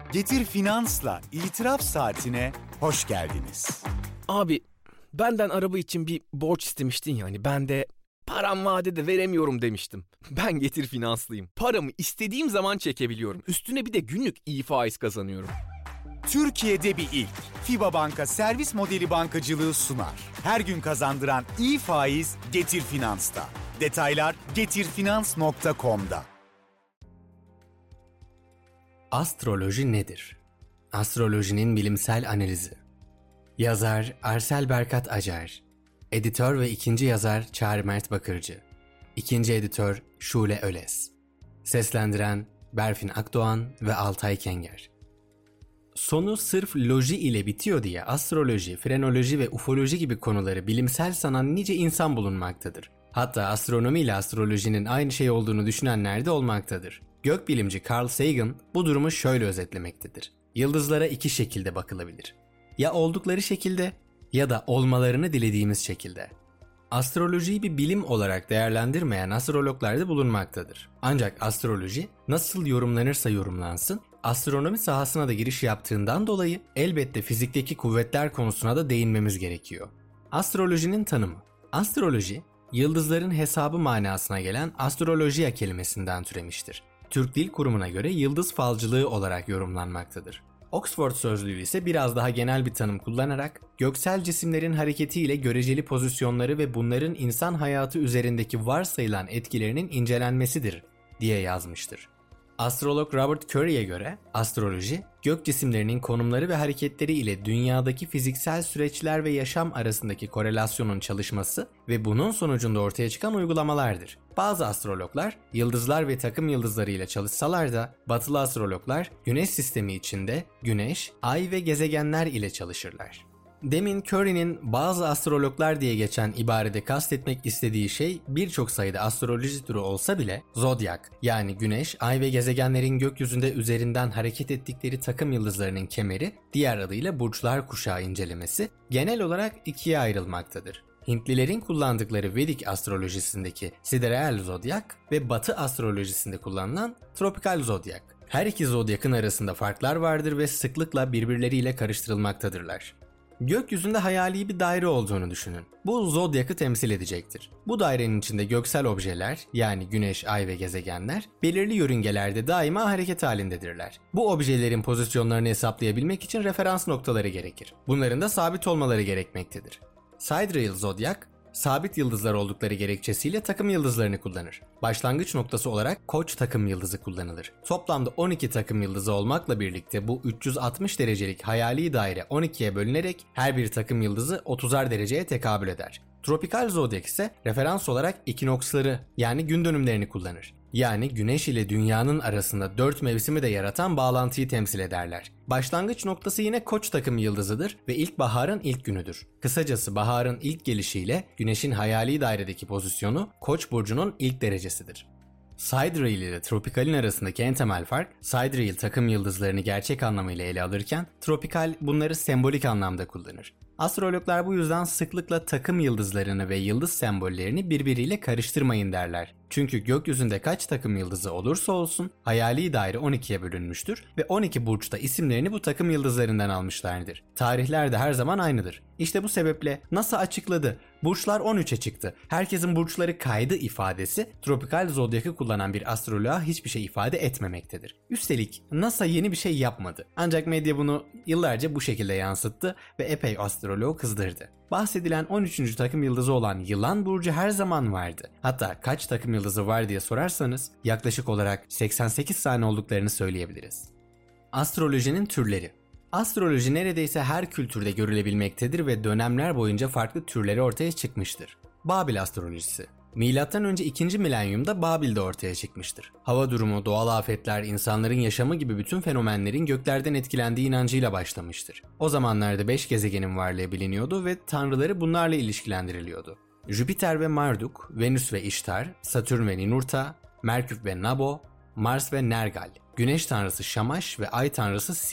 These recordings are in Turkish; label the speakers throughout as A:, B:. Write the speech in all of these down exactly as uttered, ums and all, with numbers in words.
A: Getir Finans'la İtiraf Saatine hoş geldiniz.
B: Abi benden araba için bir borç istemiştin ya, hani ben de param vadede veremiyorum demiştim. Ben Getir Finanslıyım. Paramı istediğim zaman çekebiliyorum. Üstüne bir de günlük iyi faiz kazanıyorum.
A: Türkiye'de bir ilk. FİBA Banka servis modeli bankacılığı sunar. Her gün kazandıran iyi faiz Getir Finans'ta. Detaylar getirfinans nokta com'da.
C: Astroloji nedir? Astrolojinin bilimsel analizi. Yazar Arsel Berkat Acar. Editör ve ikinci yazar Çağrı Mert Bakırcı. İkinci editör Şule Öles. Seslendiren Berfin Akdoğan ve Altay Kenger. Sonu sırf loji ile bitiyor diye astroloji, frenoloji ve ufoloji gibi konuları bilimsel sanan nice insan bulunmaktadır. Hatta astronomi ile astrolojinin aynı şey olduğunu düşünenler de olmaktadır. Gökbilimci Carl Sagan bu durumu şöyle özetlemektedir. Yıldızlara iki şekilde bakılabilir. Ya oldukları şekilde ya da olmalarını dilediğimiz şekilde. Astrolojiyi bir bilim olarak değerlendirmeyen astrologlar da bulunmaktadır. Ancak astroloji nasıl yorumlanırsa yorumlansın, astronomi sahasına da giriş yaptığından dolayı elbette fizikteki kuvvetler konusuna da değinmemiz gerekiyor. Astrolojinin tanımı. Astroloji, yıldızların hesabı manasına gelen astrolojiya kelimesinden türemiştir. Türk Dil Kurumu'na göre yıldız falcılığı olarak yorumlanmaktadır. Oxford Sözlüğü ise biraz daha genel bir tanım kullanarak göksel cisimlerin hareketiyle göreceli pozisyonları ve bunların insan hayatı üzerindeki varsayılan etkilerinin incelenmesidir diye yazmıştır. Astrolog Robert Curry'e göre astroloji, gök cisimlerinin konumları ve hareketleri ile dünyadaki fiziksel süreçler ve yaşam arasındaki korelasyonun çalışması ve bunun sonucunda ortaya çıkan uygulamalardır. Bazı astrologlar yıldızlar ve takım yıldızları ile çalışsalar da batılı astrologlar güneş sistemi içinde güneş, ay ve gezegenler ile çalışırlar. Demin Curry'nin bazı astrologlar diye geçen ibarede kastetmek istediği şey birçok sayıda astroloji türü olsa bile zodyak yani güneş, ay ve gezegenlerin gökyüzünde üzerinden hareket ettikleri takım yıldızlarının kemeri, diğer adıyla burçlar kuşağı incelemesi genel olarak ikiye ayrılmaktadır. Hintlilerin kullandıkları Vedik astrolojisindeki sidereal zodyak ve Batı astrolojisinde kullanılan tropikal zodyak. Her iki zodyakın arasında farklar vardır ve sıklıkla birbirleriyle karıştırılmaktadırlar. Gökyüzünde hayali bir daire olduğunu düşünün. Bu zodyakı temsil edecektir. Bu dairenin içinde göksel objeler yani güneş, ay ve gezegenler belirli yörüngelerde daima hareket halindedirler. Bu objelerin pozisyonlarını hesaplayabilmek için referans noktaları gerekir. Bunların da sabit olmaları gerekmektedir. Sidereal zodyak, sabit yıldızlar oldukları gerekçesiyle takım yıldızlarını kullanır. Başlangıç noktası olarak Koç takım yıldızı kullanılır. Toplamda on iki takım yıldızı olmakla birlikte bu üç yüz altmış derecelik hayali daire on ikiye bölünerek her bir takım yıldızı otuzar dereceye tekabül eder. Tropikal zodyak ise referans olarak ekinoksları yani gün dönümlerini kullanır. Yani güneş ile dünyanın arasında dört mevsimi de yaratan bağlantıyı temsil ederler. Başlangıç noktası yine Koç takım yıldızıdır ve ilkbaharın ilk günüdür. Kısacası baharın ilk gelişiyle güneşin hayali dairedeki pozisyonu Koç burcunun ilk derecesidir. Sidereal ile tropikalin arasındaki en temel fark, sidereal takım yıldızlarını gerçek anlamıyla ele alırken tropikal bunları sembolik anlamda kullanır. Astrologlar bu yüzden sıklıkla takım yıldızlarını ve yıldız sembollerini birbiriyle karıştırmayın derler. Çünkü gökyüzünde kaç takım yıldızı olursa olsun hayali daire on ikiye bölünmüştür ve on iki burçta isimlerini bu takım yıldızlarından almışlardır. Tarihler de her zaman aynıdır. İşte bu sebeple NASA açıkladı. Burçlar on üçe çıktı. Herkesin burçları kaydı ifadesi tropikal zodyakı kullanan bir astroloğa hiçbir şey ifade etmemektedir. Üstelik NASA yeni bir şey yapmadı. Ancak medya bunu yıllarca bu şekilde yansıttı ve epey astroloğu kızdırdı. Bahsedilen on üçüncü takım yıldızı olan Yılan burcu her zaman vardı. Hatta kaç takım yıldızı var diye sorarsanız yaklaşık olarak seksen sekiz tane olduklarını söyleyebiliriz. Astrolojinin türleri. Astroloji neredeyse her kültürde görülebilmektedir ve dönemler boyunca farklı türleri ortaya çıkmıştır. Babil astrolojisi. Milattan önce ikinci milenyumda Babil'de ortaya çıkmıştır. Hava durumu, doğal afetler, insanların yaşamı gibi bütün fenomenlerin göklerden etkilendiği inancıyla başlamıştır. O zamanlarda beş gezegenin varlığı biliniyordu ve tanrıları bunlarla ilişkilendiriliyordu. Jüpiter ve Marduk, Venüs ve İştar, Satürn ve Ninurta, Merkür ve Nabo, Mars ve Nergal, Güneş tanrısı Şamaş ve Ay tanrısı Sin.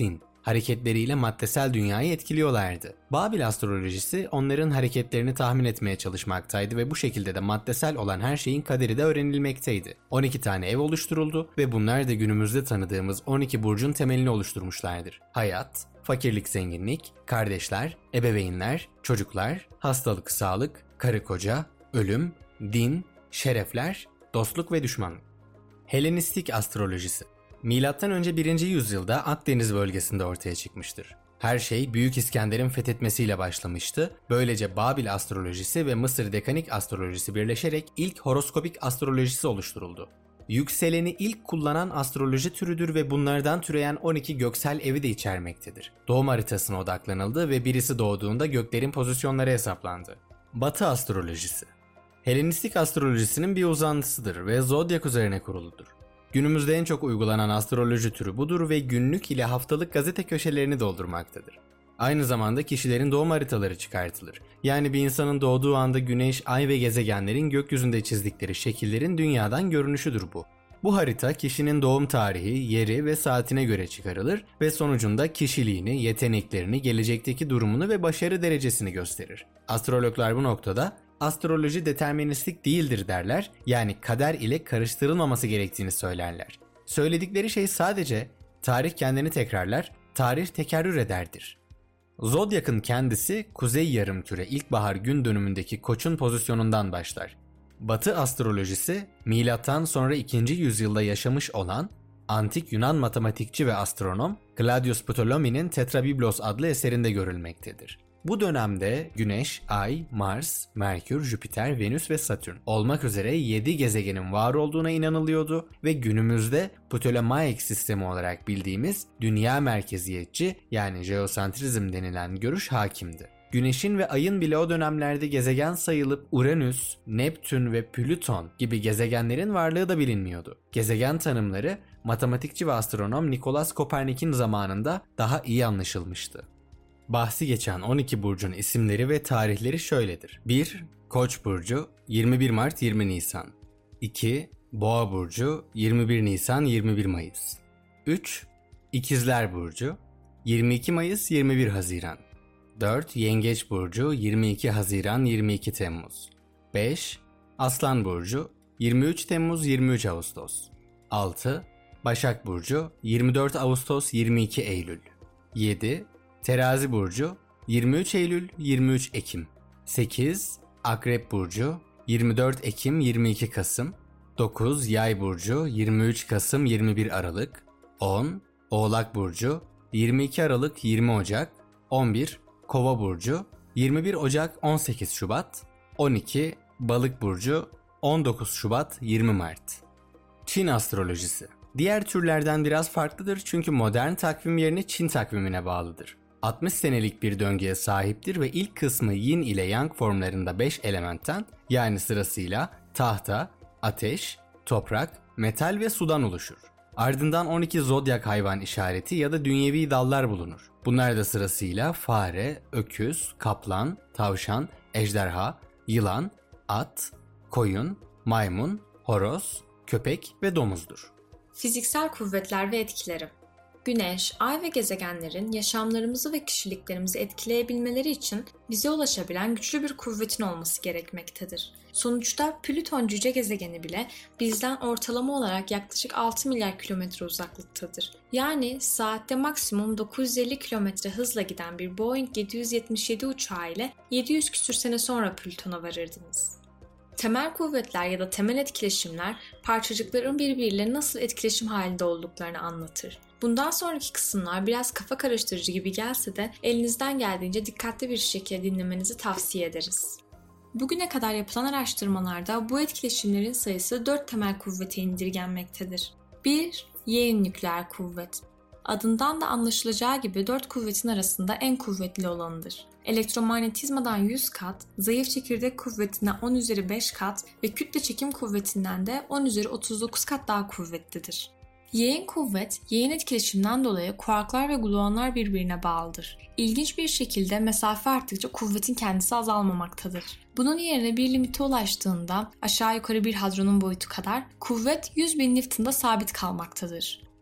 C: Hareketleriyle maddesel dünyayı etkiliyorlardı. Babil astrolojisi onların hareketlerini tahmin etmeye çalışmaktaydı ve bu şekilde de maddesel olan her şeyin kaderi de öğrenilmekteydi. on iki tane ev oluşturuldu ve bunlar da günümüzde tanıdığımız on iki burcun temelini oluşturmuşlardır. Hayat, fakirlik, zenginlik, kardeşler, ebeveynler, çocuklar, hastalık, sağlık, karı koca, ölüm, din, şerefler, dostluk ve düşmanlık. Helenistik astrolojisi Milattan önce birinci yüzyılda Akdeniz bölgesinde ortaya çıkmıştır. Her şey Büyük İskender'in fethetmesiyle başlamıştı. Böylece Babil astrolojisi ve Mısır dekanik astrolojisi birleşerek ilk horoskopik astrolojisi oluşturuldu. Yükseleni ilk kullanan astroloji türüdür ve bunlardan türeyen on iki göksel evi de içermektedir. Doğum haritasına odaklanıldı ve birisi doğduğunda göklerin pozisyonları hesaplandı. Batı astrolojisi Helenistik astrolojisinin bir uzantısıdır ve zodyak üzerine kuruludur. Günümüzde en çok uygulanan astroloji türü budur ve günlük ile haftalık gazete köşelerini doldurmaktadır. Aynı zamanda kişilerin doğum haritaları çıkartılır. Yani bir insanın doğduğu anda güneş, ay ve gezegenlerin gökyüzünde çizdikleri şekillerin dünyadan görünüşüdür bu. Bu harita kişinin doğum tarihi, yeri ve saatine göre çıkarılır ve sonucunda kişiliğini, yeteneklerini, gelecekteki durumunu ve başarı derecesini gösterir. Astrologlar bu noktada astroloji deterministik değildir derler, yani kader ile karıştırılmaması gerektiğini söylerler. Söyledikleri şey sadece tarih kendini tekrarlar, tarih tekerrür ederdir. Zodyak'ın kendisi kuzey yarımküre ilkbahar gün dönümündeki Koç'un pozisyonundan başlar. Batı astrolojisi milattan sonra ikinci yüzyılda yaşamış olan antik Yunan matematikçi ve astronom Claudius Ptolemy'nin Tetrabiblos adlı eserinde görülmektedir. Bu dönemde Güneş, Ay, Mars, Merkür, Jüpiter, Venüs ve Satürn olmak üzere yedi gezegenin var olduğuna inanılıyordu ve günümüzde Ptolemaic sistemi olarak bildiğimiz dünya merkeziyetçi yani jeosentrizm denilen görüş hakimdi. Güneşin ve Ay'ın bile o dönemlerde gezegen sayılıp Uranüs, Neptün ve Plüton gibi gezegenlerin varlığı da bilinmiyordu. Gezegen tanımları matematikçi ve astronom Nikolaus Kopernik'in zamanında daha iyi anlaşılmıştı. Bahsi geçen on iki burcun isimleri ve tarihleri şöyledir. bir. Koç burcu yirmi bir Mart yirmi Nisan. iki. Boğa burcu yirmi bir Nisan yirmi bir Mayıs. üç. İkizler burcu yirmi iki Mayıs yirmi bir Haziran. dört. Yengeç burcu yirmi iki Haziran yirmi iki Temmuz. beş. Aslan burcu yirmi üç Temmuz yirmi üç Ağustos. altı. Başak burcu yirmi dört Ağustos yirmi iki Eylül. yedi. Terazi burcu yirmi üç Eylül yirmi üç Ekim. sekiz. Akrep burcu yirmi dört Ekim yirmi iki Kasım. dokuz. Yay burcu yirmi üç Kasım yirmi bir Aralık. on. Oğlak burcu yirmi iki Aralık yirmi Ocak. on bir. Kova burcu yirmi bir Ocak on sekiz Şubat. on iki. Balık burcu on dokuz Şubat yirmi Mart. Çin astrolojisi diğer türlerden biraz farklıdır çünkü modern takvim yerine Çin takvimine bağlıdır. altmış senelik bir döngüye sahiptir ve ilk kısmı Yin ile Yang formlarında beş elementten yani sırasıyla tahta, ateş, toprak, metal ve sudan oluşur. Ardından on iki zodyak hayvan işareti ya da dünyevi dallar bulunur. Bunlar da sırasıyla fare, öküz, kaplan, tavşan, ejderha, yılan, at, koyun, maymun, horoz, köpek ve domuzdur.
D: Fiziksel kuvvetler ve etkileri. Güneş, ay ve gezegenlerin yaşamlarımızı ve kişiliklerimizi etkileyebilmeleri için bize ulaşabilen güçlü bir kuvvetin olması gerekmektedir. Sonuçta Plüton cüce gezegeni bile bizden ortalama olarak yaklaşık altı milyar kilometre uzaklıktadır. Yani saatte maksimum dokuz yüz elli kilometre hızla giden bir Boeing yedi yüz yetmiş yedi uçağı ile yedi yüz küsür sene sonra Plüton'a varırdınız. Temel kuvvetler ya da temel etkileşimler parçacıkların birbiriyle nasıl etkileşim halinde olduklarını anlatır. Bundan sonraki kısımlar biraz kafa karıştırıcı gibi gelse de elinizden geldiğince dikkatli bir şekilde dinlemenizi tavsiye ederiz. Bugüne kadar yapılan araştırmalarda bu etkileşimlerin sayısı dört temel kuvvete indirgenmektedir. bir. Yayın nükleer kuvvet. Adından da anlaşılacağı gibi dört kuvvetin arasında en kuvvetli olanıdır. Elektromanyetizmadan yüz kat, zayıf çekirdek kuvvetine on üzeri beş kat ve kütle çekim kuvvetinden de on üzeri otuz dokuz kat daha kuvvetlidir. Yayın kuvvet, yayın etkileşiminden dolayı kuarklar ve gluonlar birbirine bağlıdır. İlginç bir şekilde mesafe arttıkça kuvvetin kendisi azalmamaktadır. Bunun yerine bir limite ulaştığında aşağı yukarı bir hadronun boyutu kadar kuvvet yüz bin Newton'da sabit kalmaktadır.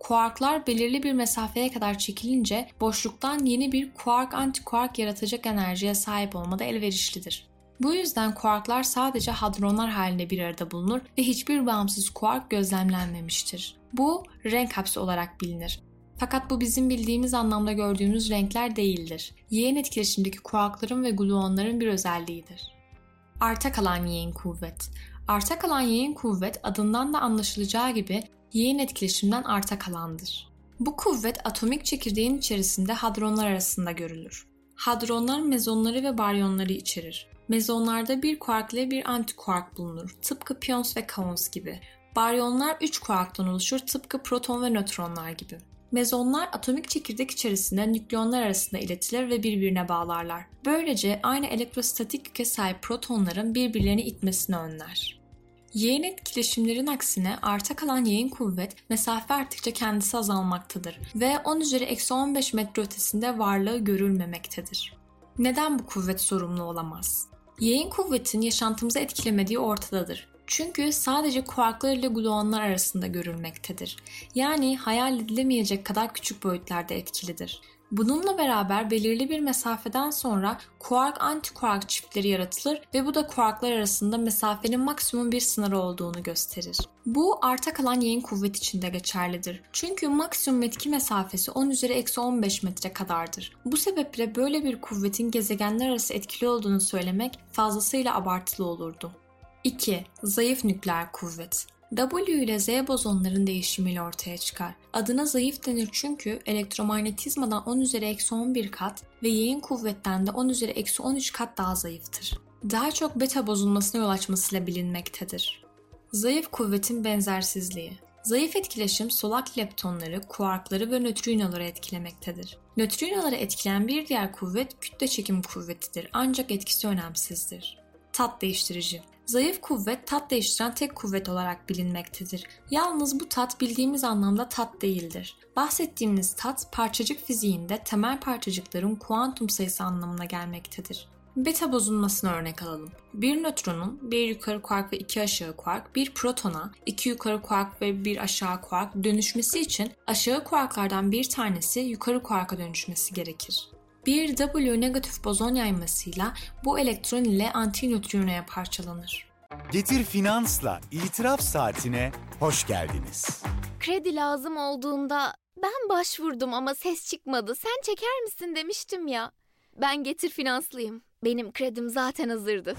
D: Kuarklar belirli bir mesafeye kadar çekilince boşluktan yeni bir kuark-antikuark yaratacak enerjiye sahip olmada elverişlidir. Bu yüzden kuarklar sadece hadronlar halinde bir arada bulunur ve hiçbir bağımsız kuark gözlemlenmemiştir. Bu renk hapsi olarak bilinir. Fakat bu bizim bildiğimiz anlamda gördüğümüz renkler değildir. Yeğen etkileşimdeki kuarkların ve gluonların bir özelliğidir. Arta kalan yeğen kuvvet. Arta kalan yeğen kuvvet adından da anlaşılacağı gibi yeğen etkileşimden arta kalandır. Bu kuvvet atomik çekirdeğin içerisinde hadronlar arasında görülür. Hadronlar mezonları ve baryonları içerir. Mezonlarda bir kuark ile bir antikuark bulunur. Tıpkı piyons ve kaons gibi. Baryonlar üç kuarktan oluşur. Tıpkı proton ve nötronlar gibi. Mezonlar atomik çekirdek içerisinde nükleonlar arasında iletilir ve birbirine bağlarlar. Böylece aynı elektrostatik yüke sahip protonların birbirlerini itmesini önler. Yeğen etkileşimlerin aksine arta kalan yeğen kuvvet mesafe arttıkça kendisi azalmaktadır ve on üzeri eksi on beş metre ötesinde varlığı görülmemektedir. Neden bu kuvvet sorumlu olamaz? Yeğen kuvvetin yaşantımızı etkilemediği ortadadır. Çünkü sadece kuarklar ile gluonlar arasında görülmektedir. Yani hayal edilemeyecek kadar küçük boyutlarda etkilidir. Bununla beraber belirli bir mesafeden sonra kuark-antikuark çiftleri yaratılır ve bu da kuarklar arasında mesafenin maksimum bir sınırı olduğunu gösterir. Bu arta kalan yeğen kuvvet için de geçerlidir. Çünkü maksimum etki mesafesi on üzeri eksi on beş metre kadardır. Bu sebeple böyle bir kuvvetin gezegenler arası etkili olduğunu söylemek fazlasıyla abartılı olurdu. iki. Zayıf nükleer kuvvet. W ile Z bozonların değişimiyle ortaya çıkar. Adına zayıf denir çünkü elektromanyetizmadan on üzeri eksi on bir kat ve yeğen kuvvetten de on üzeri eksi on üç kat daha zayıftır. Daha çok beta bozulmasına yol açmasıyla bilinmektedir. Zayıf kuvvetin benzersizliği. Zayıf etkileşim solak leptonları, kuarkları ve nötrinoları etkilemektedir. Nötrinoları etkileyen bir diğer kuvvet kütle çekim kuvvetidir ancak etkisi önemsizdir. Tat değiştirici. Zayıf kuvvet tat değiştiren tek kuvvet olarak bilinmektedir. Yalnız bu tat bildiğimiz anlamda tat değildir. Bahsettiğimiz tat parçacık fiziğinde temel parçacıkların kuantum sayısı anlamına gelmektedir. Beta bozulmasına örnek alalım. Bir nötronun bir yukarı kuark ve iki aşağı kuark, bir protona iki yukarı kuark ve bir aşağı kuark dönüşmesi için aşağı kuarklardan bir tanesi yukarı kuarka dönüşmesi gerekir. Bir W negatif bozon yaymasıyla bu elektron ile antinötrinoya parçalanır.
A: Getir Finans'la itiraf saatine hoş geldiniz.
E: Kredi lazım olduğunda ben başvurdum ama ses çıkmadı. Sen çeker misin demiştim ya. Ben Getir Finanslıyım. Benim kredim zaten hazırdı.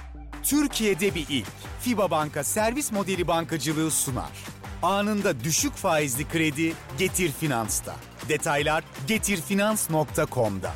A: Türkiye'de bir ilk. FIBA Banka servis modeli bankacılığı sunar. Anında düşük faizli kredi Getir Finans'ta. Detaylar getirfinans nokta com'da.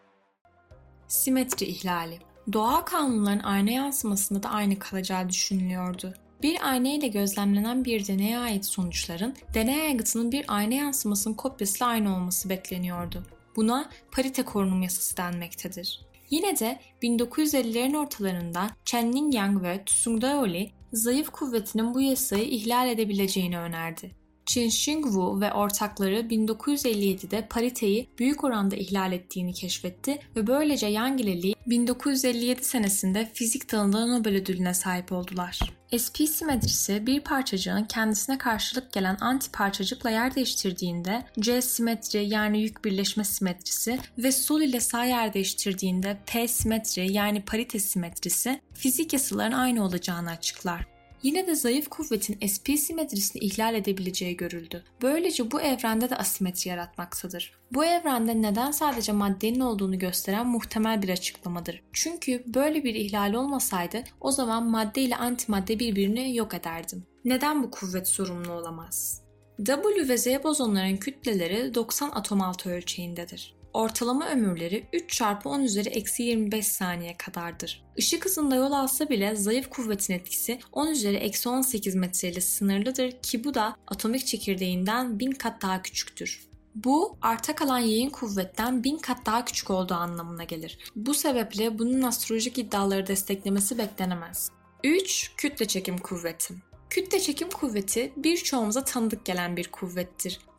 D: Simetri ihlali. Doğal kanunların ayna yansımasında da aynı kalacağı düşünülüyordu. Bir ayna ile gözlemlenen bir deneye ait sonuçların deney aygıtının bir ayna yansımasının kopyasıyla aynı olması bekleniyordu. Buna parite korunum yasası denmektedir. Yine de bin dokuz yüz ellilerin ortalarında Chen Yang ve Tsung Daoli zayıf kuvvetinin bu yasayı ihlal edebileceğini önerdi. Qin-Sheng Wu ve ortakları bin dokuz yüz elli yedide pariteyi büyük oranda ihlal ettiğini keşfetti ve böylece Yang ile Li bin dokuz yüz elli yedi senesinde fizik dalında Nobel ödülüne sahip oldular. S P simetrisi bir parçacığın kendisine karşılık gelen anti parçacıkla yer değiştirdiğinde C simetri yani yük birleşme simetrisi ve sol ile sağ yer değiştirdiğinde P simetri yani parite simetrisi fizik yasaların aynı olacağını açıklar. Yine de zayıf kuvvetin S P simetrisini ihlal edebileceği görüldü. Böylece bu evrende de asimetri yaratmaktadır. Bu evrende neden sadece maddenin olduğunu gösteren muhtemel bir açıklamadır. Çünkü böyle bir ihlal olmasaydı o zaman madde ile antimadde birbirini yok ederdi. Neden bu kuvvet sorumlu olamaz? W ve Z bozonların kütleleri doksan atom altı ölçeğindedir. Ortalama ömürleri üç çarpı on üzeri eksi yirmi beş saniye kadardır. Işık hızında yol alsa bile zayıf kuvvetin etkisi on üzeri eksi on sekiz metre ile sınırlıdır ki bu da atomik çekirdeğinden bin kat daha küçüktür. Bu arta kalan yeğen kuvvetten bin kat daha küçük olduğu anlamına gelir. Bu sebeple bunun astrolojik iddiaları desteklemesi beklenemez. üç. Kütle çekim kuvveti. Kütle çekim kuvveti birçoğumuza tanıdık gelen bir kuvvettir.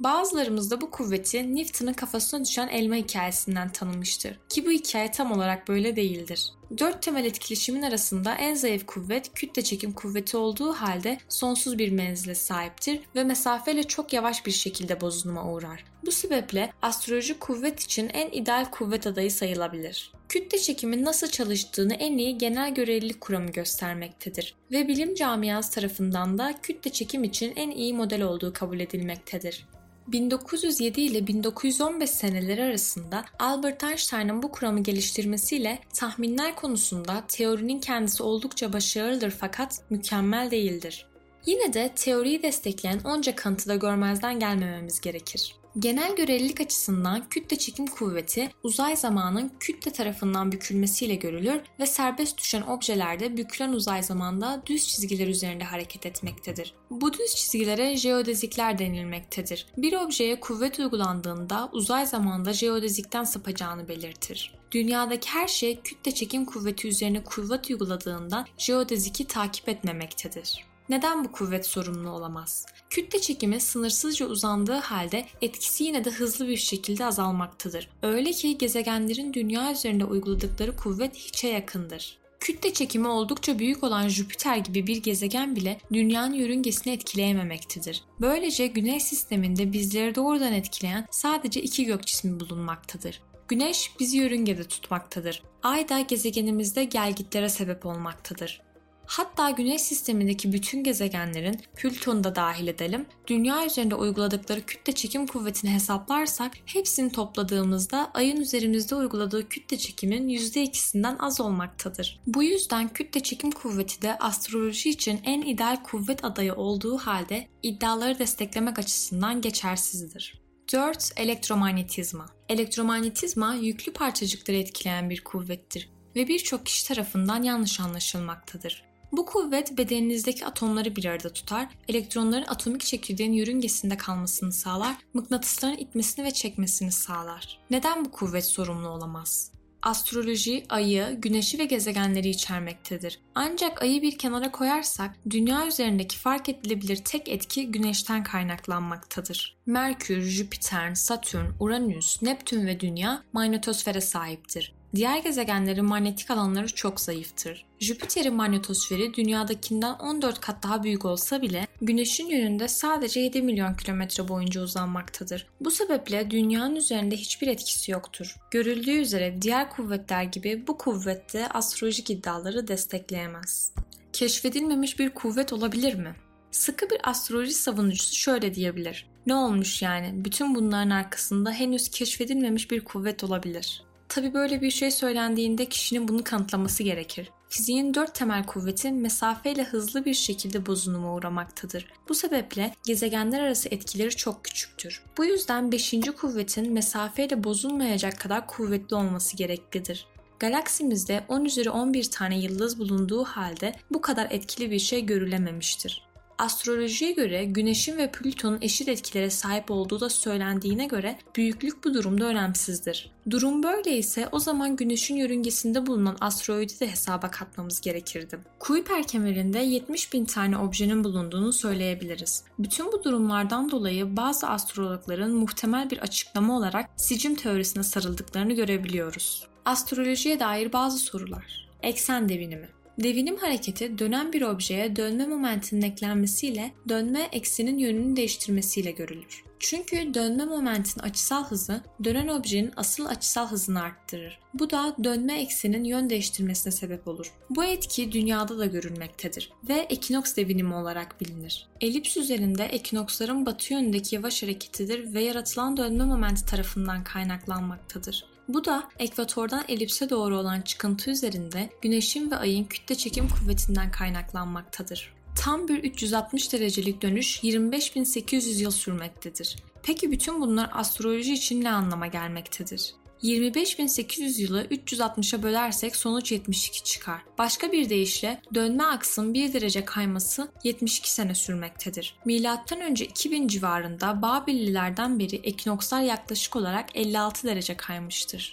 D: Bazılarımız da bu kuvveti Newton'un kafasına düşen elma hikayesinden tanımıştır. Ki bu hikaye tam olarak böyle değildir. Dört temel etkileşimin arasında en zayıf kuvvet kütle çekim kuvveti olduğu halde sonsuz bir menzile sahiptir ve mesafeyle çok yavaş bir şekilde bozulma uğrar. Bu sebeple astroloji kuvvet için en ideal kuvvet adayı sayılabilir. Kütle çekimin nasıl çalıştığını en iyi genel görelilik kuramı göstermektedir ve bilim camiası tarafından da kütle çekim için en iyi model olduğu kabul edilmektedir. bin dokuz yüz yedi ile bin dokuz yüz on beş seneleri arasında Albert Einstein'ın bu kuramı geliştirmesiyle tahminler konusunda teorinin kendisi oldukça başarılıdır fakat mükemmel değildir. Yine de teoriyi destekleyen onca kanıtı da görmezden gelmememiz gerekir. Genel görelilik açısından kütle çekim kuvveti uzay zamanın kütle tarafından bükülmesiyle görülür ve serbest düşen objelerde bükülen uzay zamanda düz çizgiler üzerinde hareket etmektedir. Bu düz çizgilere jeodezikler denilmektedir. Bir objeye kuvvet uygulandığında uzay zamanda jeodezikten sapacağını belirtir. Dünyadaki her şey kütle çekim kuvveti üzerine kuvvet uyguladığında jeodeziki takip etmemektedir. Neden bu kuvvet sorumlu olamaz? Kütle çekimi sınırsızca uzandığı halde etkisi yine de hızlı bir şekilde azalmaktadır. Öyle ki gezegenlerin dünya üzerinde uyguladıkları kuvvet hiçe yakındır. Kütle çekimi oldukça büyük olan Jüpiter gibi bir gezegen bile dünyanın yörüngesini etkileyememektedir. Böylece Güneş sisteminde bizleri doğrudan etkileyen sadece iki gök cismi bulunmaktadır. Güneş bizi yörüngede tutmaktadır. Ay da gezegenimizde gelgitlere sebep olmaktadır. Hatta Güneş sistemindeki bütün gezegenlerin, Plüton'u da dahil edelim, Dünya üzerinde uyguladıkları kütle çekim kuvvetini hesaplarsak hepsini topladığımızda Ay'ın üzerimizde uyguladığı kütle çekimin yüzde ikisinden az olmaktadır. Bu yüzden kütle çekim kuvveti de astroloji için en ideal kuvvet adayı olduğu halde iddiaları desteklemek açısından geçersizdir. dört. Elektromanyetizma. Elektromanyetizma yüklü parçacıkları etkileyen bir kuvvettir ve birçok kişi tarafından yanlış anlaşılmaktadır. Bu kuvvet bedeninizdeki atomları bir arada tutar, elektronların atomik çekirdeğin yörüngesinde kalmasını sağlar, mıknatısların itmesini ve çekmesini sağlar. Neden bu kuvvet sorumlu olamaz? Astroloji, Ay'ı, Güneş'i ve gezegenleri içermektedir. Ancak Ay'ı bir kenara koyarsak, Dünya üzerindeki fark edilebilir tek etki Güneş'ten kaynaklanmaktadır. Merkür, Jüpiter, Satürn, Uranüs, Neptün ve Dünya manyetosfere sahiptir. Diğer gezegenlerin manyetik alanları çok zayıftır. Jüpiter'in manyetosferi Dünya'dakinden on dört kat daha büyük olsa bile Güneş'in yönünde sadece yedi milyon kilometre boyunca uzanmaktadır. Bu sebeple Dünya'nın üzerinde hiçbir etkisi yoktur. Görüldüğü üzere diğer kuvvetler gibi bu kuvvet de astrolojik iddiaları destekleyemez. Keşfedilmemiş bir kuvvet olabilir mi? Sıkı bir astroloji savunucusu şöyle diyebilir: ne olmuş yani? Bütün bunların arkasında henüz keşfedilmemiş bir kuvvet olabilir. Tabii böyle bir şey söylendiğinde kişinin bunu kanıtlaması gerekir. Fiziğin dört temel kuvveti mesafeyle hızlı bir şekilde bozuluma uğramaktadır. Bu sebeple gezegenler arası etkileri çok küçüktür. Bu yüzden beşinci kuvvetin mesafeyle bozulmayacak kadar kuvvetli olması gereklidir. Galaksimizde on üzeri on bir tane yıldız bulunduğu halde bu kadar etkili bir şey görülememiştir. Astrolojiye göre Güneş'in ve Plüton'un eşit etkilere sahip olduğu da söylendiğine göre büyüklük bu durumda önemsizdir. Durum böyleyse o zaman Güneş'in yörüngesinde bulunan asteroidi de hesaba katmamız gerekirdi. Kuiper kemerinde yetmiş bin tane objenin bulunduğunu söyleyebiliriz. Bütün bu durumlardan dolayı bazı astrologların muhtemel bir açıklama olarak sicim teorisine sarıldıklarını görebiliyoruz. Astrolojiye dair bazı sorular. Eksen devinimi. Devinim hareketi dönen bir objeye dönme momentinin eklenmesiyle dönme eksenin yönünü değiştirmesiyle görülür. Çünkü dönme momentin açısal hızı dönen objenin asıl açısal hızını arttırır. Bu da dönme eksenin yön değiştirmesine sebep olur. Bu etki dünyada da görülmektedir ve ekinoks devinimi olarak bilinir. Elips üzerinde ekinoksların batı yönündeki yavaş hareketidir ve yaratılan dönme momenti tarafından kaynaklanmaktadır. Bu da ekvatordan elipse doğru olan çıkıntı üzerinde Güneş'in ve Ay'ın kütle çekim kuvvetinden kaynaklanmaktadır. Tam bir üç yüz altmış derecelik dönüş yirmi beş bin sekiz yüz yıl sürmektedir. Peki bütün bunlar astroloji için ne anlama gelmektedir? yirmi beş bin sekiz yüz yılı üç yüz altmışa bölersek sonuç yetmiş iki çıkar. Başka bir deyişle dönme aksın bir derece kayması yetmiş iki sene sürmektedir. Milattan önce iki bin civarında Babillilerden beri ekinokslar yaklaşık olarak elli altı derece kaymıştır.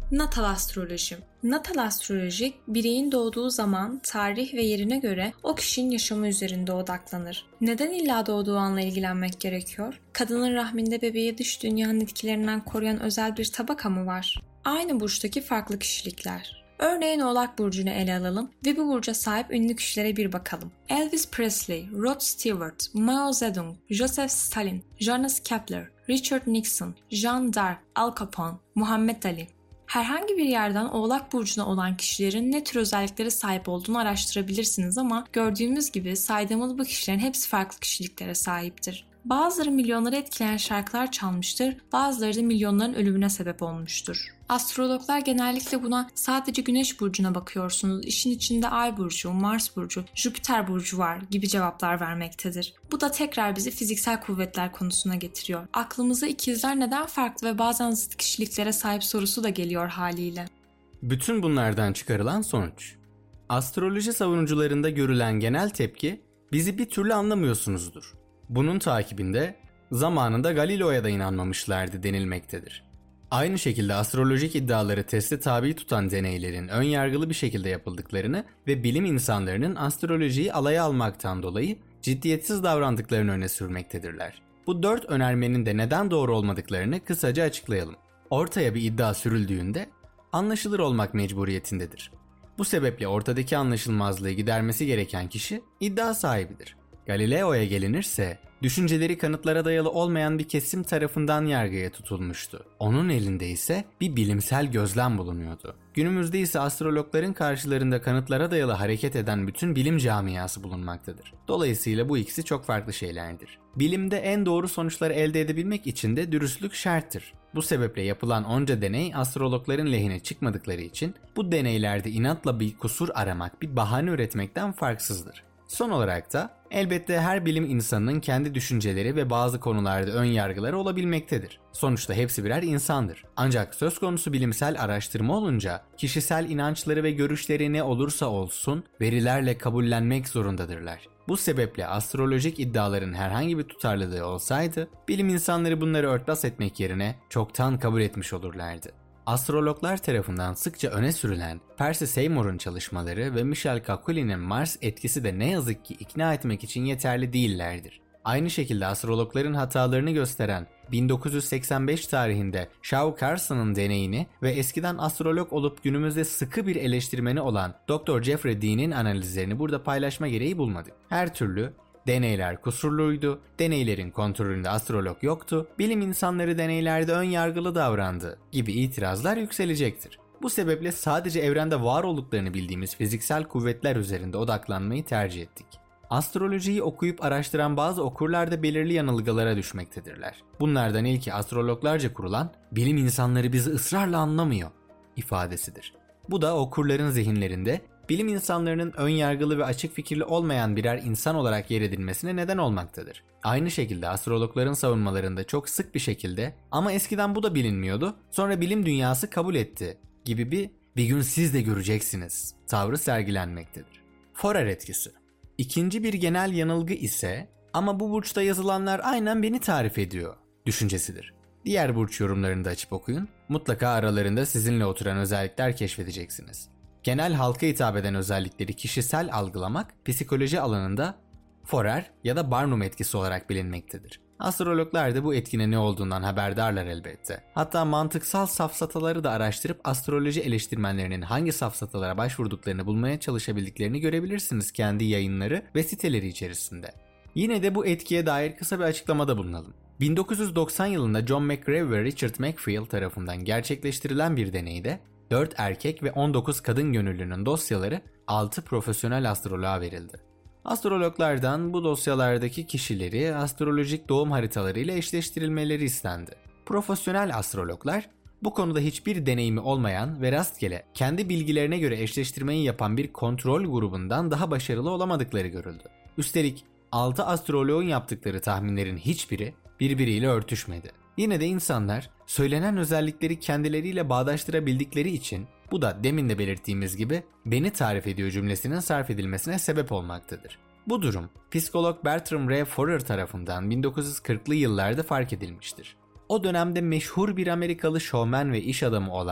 D: Natal astroloji. Natal astroloji, bireyin doğduğu zaman, tarih ve yerine göre o kişinin yaşamı üzerinde odaklanır. Neden illa doğduğu anla ilgilenmek gerekiyor? Kadının rahminde bebeği dış dünyanın etkilerinden koruyan özel bir tabaka mı var? Aynı burçtaki farklı kişilikler. Örneğin Oğlak Burcu'nu ele alalım ve bu burca sahip ünlü kişilere bir bakalım. Elvis Presley, Rod Stewart, Mao Zedong, Joseph Stalin, Jonas Kepler, Richard Nixon, Jeanne d'Arc, Al Capone, Muhammed Ali. Herhangi bir yerden Oğlak Burcu'na olan kişilerin ne tür özelliklere sahip olduğunu araştırabilirsiniz ama gördüğümüz gibi saydığımız bu kişilerin hepsi farklı kişiliklere sahiptir. Bazıları milyonları etkileyen şarkılar çalmıştır, bazıları da milyonların ölümüne sebep olmuştur. Astrologlar genellikle buna sadece Güneş burcuna bakıyorsunuz, işin içinde Ay burcu, Mars burcu, Jüpiter burcu var gibi cevaplar vermektedir. Bu da tekrar bizi fiziksel kuvvetler konusuna getiriyor. Aklımıza ikizler neden farklı ve bazen zıt kişiliklere sahip sorusu da geliyor haliyle.
C: Bütün bunlardan çıkarılan sonuç. Astroloji savunucularında görülen genel tepki, bizi bir türlü anlamıyorsunuzdur. Bunun takibinde zamanında Galileo'ya da inanmamışlardı denilmektedir. Aynı şekilde astrolojik iddiaları teste tabi tutan deneylerin ön yargılı bir şekilde yapıldıklarını ve bilim insanlarının astrolojiyi alaya almaktan dolayı ciddiyetsiz davrandıklarını öne sürmektedirler. Bu dört önermenin de neden doğru olmadıklarını kısaca açıklayalım. Ortaya bir iddia sürüldüğünde anlaşılır olmak mecburiyetindedir. Bu sebeple ortadaki anlaşılmazlığı gidermesi gereken kişi iddia sahibidir. Galileo'ya gelinirse, düşünceleri kanıtlara dayalı olmayan bir kesim tarafından yargıya tutulmuştu. Onun elinde ise bir bilimsel gözlem bulunuyordu. Günümüzde ise astrologların karşılarında kanıtlara dayalı hareket eden bütün bilim camiası bulunmaktadır. Dolayısıyla bu ikisi çok farklı şeylerdir. Bilimde en doğru sonuçları elde edebilmek için de dürüstlük şarttır. Bu sebeple yapılan onca deney astrologların lehine çıkmadıkları için bu deneylerde inatla bir kusur aramak, bir bahane üretmekten farksızdır. Son olarak da elbette her bilim insanının kendi düşünceleri ve bazı konularda ön yargıları olabilmektedir. Sonuçta hepsi birer insandır. Ancak söz konusu bilimsel araştırma olunca kişisel inançları ve görüşleri ne olursa olsun verilerle kabullenmek zorundadırlar. Bu sebeple astrolojik iddiaların herhangi bir tutarlılığı olsaydı bilim insanları bunları örtbas etmek yerine çoktan kabul etmiş olurlardı. Astrologlar tarafından sıkça öne sürülen Percy Seymour'un çalışmaları ve Michel Kakuli'nin Mars etkisi de ne yazık ki ikna etmek için yeterli değillerdir. Aynı şekilde astrologların hatalarını gösteren bin dokuz yüz seksen beş tarihinde Shaw Carson'ın deneyini ve eskiden astrolog olup günümüzde sıkı bir eleştirmeni olan doktor Jeffrey Dean'in analizlerini burada paylaşma gereği bulmadık. Her türlü deneyler kusurluydu, deneylerin kontrolünde astrolog yoktu, bilim insanları deneylerde ön yargılı davrandı gibi itirazlar yükselecektir. Bu sebeple sadece evrende var olduklarını bildiğimiz fiziksel kuvvetler üzerinde odaklanmayı tercih ettik. Astrolojiyi okuyup araştıran bazı okurlar da belirli yanılgılara düşmektedirler. Bunlardan ilki astrologlarca kurulan "bilim insanları bizi ısrarla anlamıyor" ifadesidir. Bu da okurların zihinlerinde bilim insanlarının ön yargılı ve açık fikirli olmayan birer insan olarak yer edilmesine neden olmaktadır. Aynı şekilde astrologların savunmalarında çok sık bir şekilde "ama eskiden bu da bilinmiyordu, sonra bilim dünyası kabul etti" gibi bir "bir gün siz de göreceksiniz" tavrı sergilenmektedir. Forer etkisi. İkinci bir genel yanılgı ise "ama bu burçta yazılanlar aynen beni tarif ediyor" düşüncesidir. Diğer burç yorumlarını da açıp okuyun. Mutlaka aralarında sizinle oturan özellikler keşfedeceksiniz. Genel halka hitap eden özellikleri kişisel algılamak psikoloji alanında Forer ya da Barnum etkisi olarak bilinmektedir. Astrologlar da bu etkinin ne olduğundan haberdarlar elbette. Hatta mantıksal safsataları da araştırıp astroloji eleştirmenlerinin hangi safsatalara başvurduklarını bulmaya çalışabildiklerini görebilirsiniz kendi yayınları ve siteleri içerisinde. Yine de bu etkiye dair kısa bir açıklamada bulunalım. bin dokuz yüz doksan yılında John McGraw ve Richard McPhail tarafından gerçekleştirilen bir deneyde dört erkek ve on dokuz kadın gönüllünün dosyaları altı profesyonel astroloğa verildi. Astrologlardan bu dosyalardaki kişileri astrolojik doğum haritalarıyla eşleştirilmeleri istendi. Profesyonel astrologlar bu konuda hiçbir deneyimi olmayan ve rastgele kendi bilgilerine göre eşleştirmeyi yapan bir kontrol grubundan daha başarılı olamadıkları görüldü. Üstelik altı astroloğun yaptıkları tahminlerin hiçbiri birbiriyle örtüşmedi. Yine de insanlar söylenen özellikleri kendileriyle bağdaştırabildikleri için bu da demin de belirttiğimiz gibi "beni tarif ediyor" cümlesinin sarf edilmesine sebep olmaktadır. Bu durum psikolog Bertram R. Forer tarafından bin dokuz yüz kırklı yıllarda fark edilmiştir. O dönemde meşhur bir Amerikalı şovmen ve iş adamı olan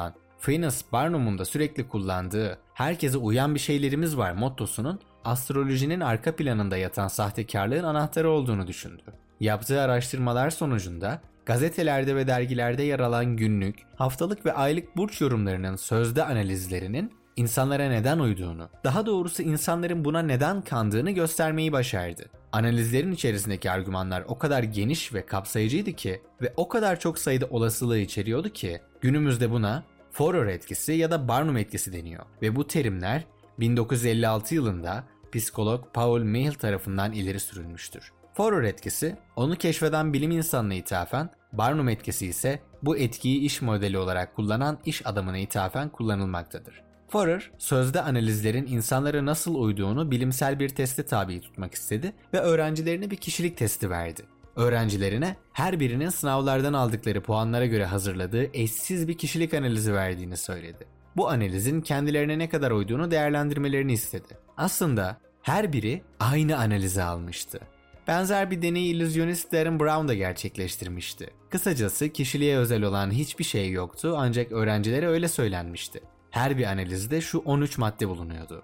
C: Phineas Barnum'un da sürekli kullandığı "herkese uyan bir şeylerimiz var" mottosunun astrolojinin arka planında yatan sahtekarlığın anahtarı olduğunu düşündü. Yaptığı araştırmalar sonucunda gazetelerde ve dergilerde yer alan günlük, haftalık ve aylık burç yorumlarının sözde analizlerinin insanlara neden uyduğunu, daha doğrusu insanların buna neden kandığını göstermeyi başardı. Analizlerin içerisindeki argümanlar o kadar geniş ve kapsayıcıydı ki ve o kadar çok sayıda olasılığı içeriyordu ki günümüzde buna Forer etkisi ya da Barnum etkisi deniyor ve bu terimler bin dokuz yüz elli altı yılında psikolog Paul Meehl tarafından ileri sürülmüştür. Forer etkisi onu keşfeden bilim insanına ithafen, Barnum etkisi ise bu etkiyi iş modeli olarak kullanan iş adamına ithafen kullanılmaktadır. Forer, sözde analizlerin insanlara nasıl uyduğunu bilimsel bir teste tabi tutmak istedi ve öğrencilerine bir kişilik testi verdi. Öğrencilerine her birinin sınavlardan aldıkları puanlara göre hazırladığı eşsiz bir kişilik analizi verdiğini söyledi. Bu analizin kendilerine ne kadar uyduğunu değerlendirmelerini istedi. Aslında her biri aynı analizi almıştı. Benzer bir deneyi illüzyonist Darren Brown da gerçekleştirmişti. Kısacası kişiliğe özel olan hiçbir şey yoktu ancak öğrencilere öyle söylenmişti. Her bir analizde şu on üç madde bulunuyordu.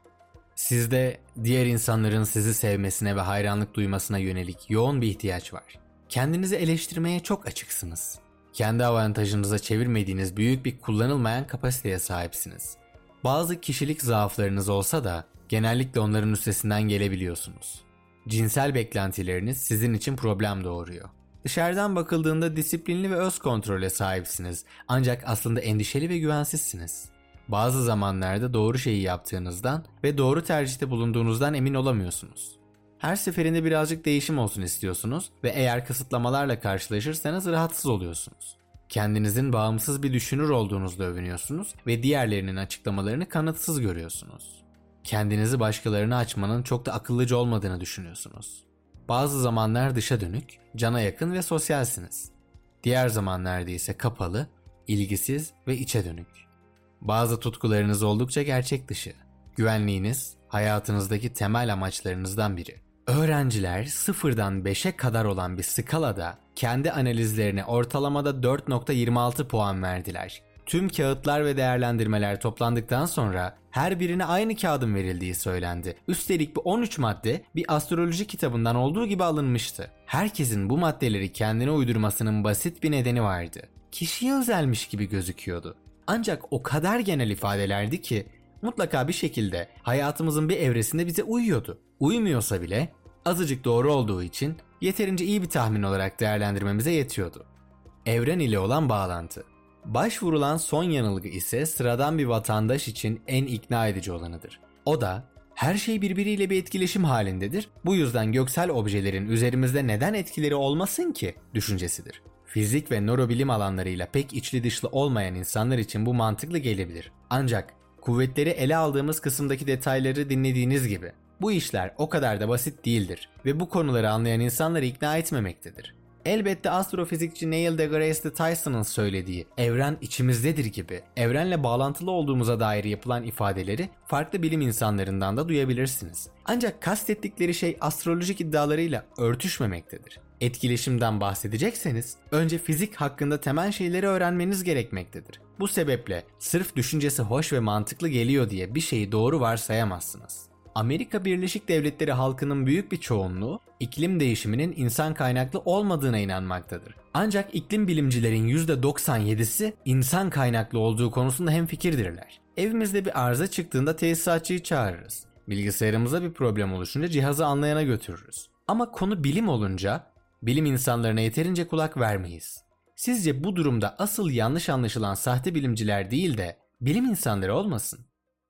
C: Sizde diğer insanların sizi sevmesine ve hayranlık duymasına yönelik yoğun bir ihtiyaç var. Kendinizi eleştirmeye çok açıksınız. Kendi avantajınıza çevirmediğiniz büyük bir kullanılmayan kapasiteye sahipsiniz. Bazı kişilik zaaflarınız olsa da genellikle onların üstesinden gelebiliyorsunuz. Cinsel beklentileriniz sizin için problem doğuruyor. Dışarıdan bakıldığında disiplinli ve öz kontrole sahipsiniz ancak aslında endişeli ve güvensizsiniz. Bazı zamanlarda doğru şeyi yaptığınızdan ve doğru tercihte bulunduğunuzdan emin olamıyorsunuz. Her seferinde birazcık değişim olsun istiyorsunuz ve eğer kısıtlamalarla karşılaşırsanız rahatsız oluyorsunuz. Kendinizin bağımsız bir düşünür olduğunuzda övünüyorsunuz ve diğerlerinin açıklamalarını kanıtsız görüyorsunuz. Kendinizi başkalarına açmanın çok da akıllıca olmadığını düşünüyorsunuz. Bazı zamanlar dışa dönük, cana yakın ve sosyalsiniz. Diğer zamanlarda ise kapalı, ilgisiz ve içe dönük. Bazı tutkularınız oldukça gerçek dışı. Güvenliğiniz hayatınızdaki temel amaçlarınızdan biri. Öğrenciler sıfırdan beşe kadar olan bir skalada kendi analizlerine ortalamada dört nokta yirmi altı puan verdiler. Tüm kağıtlar ve değerlendirmeler toplandıktan sonra her birine aynı kağıdın verildiği söylendi. Üstelik bu on üç madde bir astroloji kitabından olduğu gibi alınmıştı. Herkesin bu maddeleri kendine uydurmasının basit bir nedeni vardı. Kişiye özelmiş gibi gözüküyordu. Ancak o kadar genel ifadelerdi ki mutlaka bir şekilde hayatımızın bir evresinde bize uyuyordu. Uymuyorsa bile azıcık doğru olduğu için yeterince iyi bir tahmin olarak değerlendirmemize yetiyordu. Evren ile olan bağlantı. Başvurulan son yanılgı ise sıradan bir vatandaş için en ikna edici olanıdır. O da her şey birbiriyle bir etkileşim halindedir. Bu yüzden göksel objelerin üzerimizde neden etkileri olmasın ki düşüncesidir. Fizik ve nörobilim alanlarıyla pek içli dışlı olmayan insanlar için bu mantıklı gelebilir. Ancak kuvvetleri ele aldığımız kısımdaki detayları dinlediğiniz gibi bu işler o kadar da basit değildir ve bu konuları anlayan insanları ikna etmemektedir. Elbette astrofizikçi Neil deGrasse Tyson'ın söylediği evren içimizdedir gibi evrenle bağlantılı olduğumuza dair yapılan ifadeleri farklı bilim insanlarından da duyabilirsiniz. Ancak kastettikleri şey astrolojik iddialarıyla örtüşmemektedir. Etkileşimden bahsedecekseniz önce fizik hakkında temel şeyleri öğrenmeniz gerekmektedir. Bu sebeple sırf düşüncesi hoş ve mantıklı geliyor diye bir şeyi doğru varsayamazsınız. Amerika Birleşik Devletleri halkının büyük bir çoğunluğu iklim değişiminin insan kaynaklı olmadığına inanmaktadır. Ancak iklim bilimcilerin yüzde doksan yedisi insan kaynaklı olduğu konusunda hemfikirdirler. Evimizde bir arıza çıktığında tesisatçıyı çağırırız. Bilgisayarımıza bir problem oluşunca cihazı anlayana götürürüz. Ama konu bilim olunca bilim insanlarına yeterince kulak vermeyiz. Sizce bu durumda asıl yanlış anlaşılan sahte bilimciler değil de bilim insanları olmasın?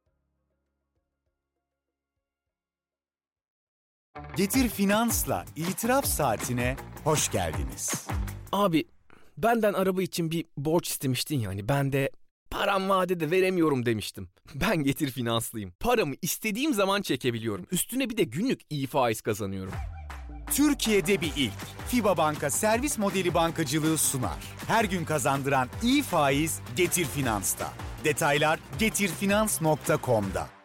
A: Getir Finans'la itiraf saatine hoş geldiniz.
B: Abi benden araba için bir borç istemiştin yani ben de param vadede veremiyorum demiştim. Ben Getir Finanslıyım. Paramı istediğim zaman çekebiliyorum. Üstüne bir de günlük iyi faiz kazanıyorum.
A: Türkiye'de bir ilk. FIBA Banka servis modeli bankacılığı sunar. Her gün kazandıran iyi faiz Getir Finans'ta. Detaylar getir finans nokta com'da.